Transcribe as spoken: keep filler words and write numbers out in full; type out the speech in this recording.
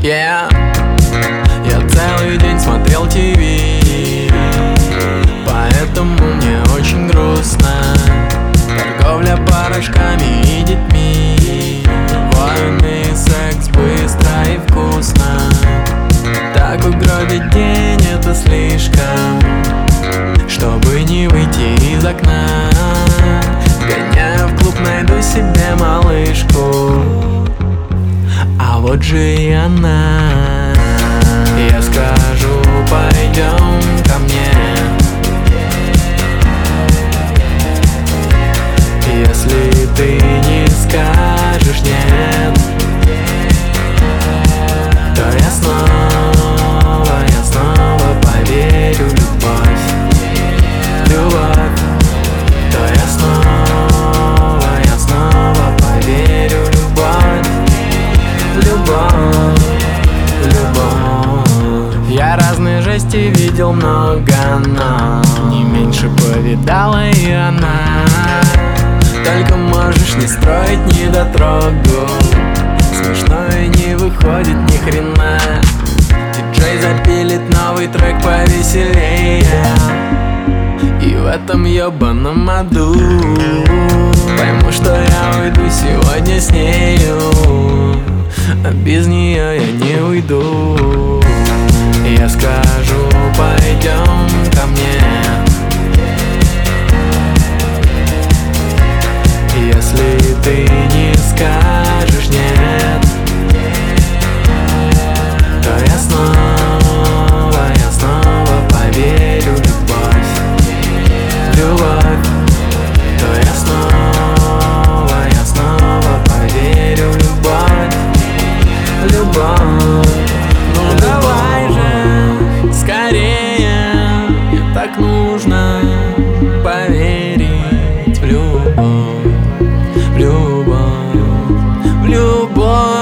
Yeah. Я целый день смотрел ти ви, поэтому мне очень грустно. Торговля порошками и детьми, войны, секс быстро и вкусно. Так угробить день — это слишком, чтобы не выйти из окна. Гоняю в клуб, найду себе малышку, а вот же и она. Я скажу: пойдем ко мне. Если ты не скажешь нет, то я снова, я снова поверю в любовь. Любовь. То я снова, я снова поверю в любовь. Любовь. Любовь. Я разные жести видел много, но не меньше повидала и она. Только можешь не строить недотрогу, смешно и не выходит ни хрена. Диджей запилит новый трек повеселее, и в этом ёбаном аду пойму, что я уйду сегодня с нею, а без нее я не уйду. Я скажу: пойдем ко мне. Если ты не скажешь нет, то я снова, я снова поверю в любовь. Любовь. То я снова, я снова поверю в любовь. Любовь. Ну давай же скорее, мне так нужно поверить в любовь. Любовь, в любовь.